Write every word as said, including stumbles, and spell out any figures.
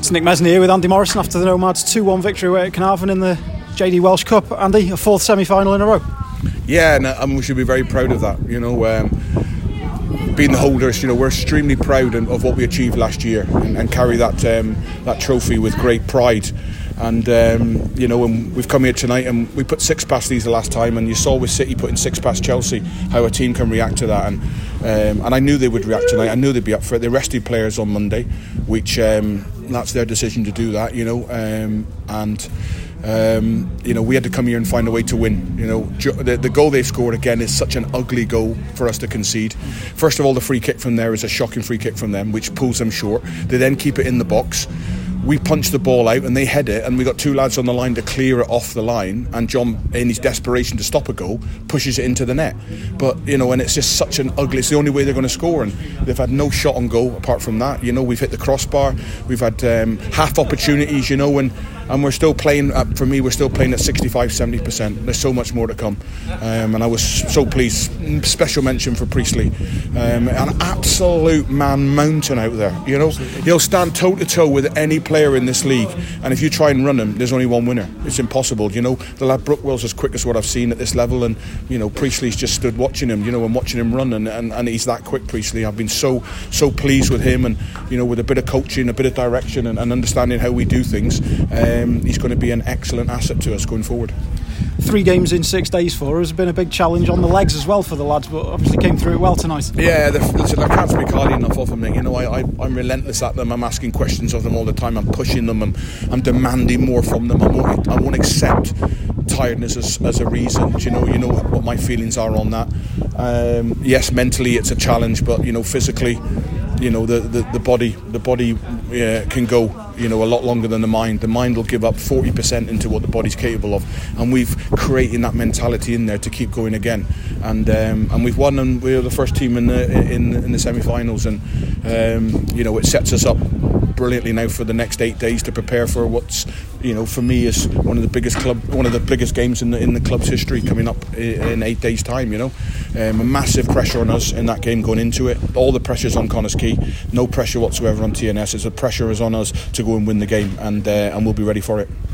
It's Nick Mesney here with Andy Morrison after the Nomads two one victory away at Carnarvon in the J D Welsh Cup. Andy, a fourth semi-final in a row. Yeah, and, and we should be very proud of that. You know, um, being the holders, you know, we're extremely proud of what we achieved last year and, and carry that um, that trophy with great pride. And um, you know, and we've come here tonight and we put six past these the last time, and you saw with City putting six past Chelsea how a team can react to that. And um, and I knew they would react tonight. I knew they'd be up for it. They rested players on Monday, which um, that's their decision to do that. You know, um, and. Um, you know, we had to come here and find a way to win. You know, the, the goal they scored again is such an ugly goal for us to concede. First of all, the free kick from there is a shocking free kick from them, which pulls them short. They then keep it in the box. We punch the ball out and they head it, and we got two lads on the line to clear it off the line, and John, in his desperation to stop a goal, pushes it into the net. But you know, and it's just such an ugly, it's the only way they're going to score, and they've had no shot on goal apart from that. You know, we've hit the crossbar, we've had um, half opportunities, you know, and and we're still playing at, for me we're still playing at sixty-five, seventy percent. There's so much more to come, um, and I was so pleased. Special mention for Priestley, um, an absolute man mountain out there. You know, he'll stand toe to toe with any player in this league, and if you try and run him, there's only one winner. It's impossible. You know, the lad Brookwell's as quick as what I've seen at this level, and you know, Priestley's just stood watching him, you know, and watching him run, and, and, and he's that quick, Priestley. I've been so so pleased with him, and you know, with a bit of coaching, a bit of direction, and, and understanding how we do things, um, he's going to be an excellent asset to us going forward. Three games in six days for us has been a big challenge on the legs as well for the lads, but obviously came through it well tonight. Yeah, listen, I can't speak highly enough of them. You know, I, I, I'm relentless at them. I'm asking questions of them all the time. I'm pushing them. I'm, I'm demanding more from them. I won't, I won't accept tiredness as, as a reason. You know, you know what my feelings are on that. Um, yes, mentally it's a challenge, but you know, physically, you know, the, the, the body the body yeah, can go, you know, a lot longer than the mind. The mind will give up forty percent into what the body's capable of, and we've created that mentality in there to keep going again. And um, and we've won, and we're the first team in the in, in the semi-finals, and um, you know, it sets us up brilliantly now for the next eight days to prepare for what's, you know, for me is one of the biggest club, one of the biggest games in the in the club's history coming up in eight days' time. You know, um, a massive pressure on us in that game going into it. All the pressure's on Connah's Quay, no pressure whatsoever on T N S. It's a pressure is on us to go and win the game, and uh, and we'll be ready for it.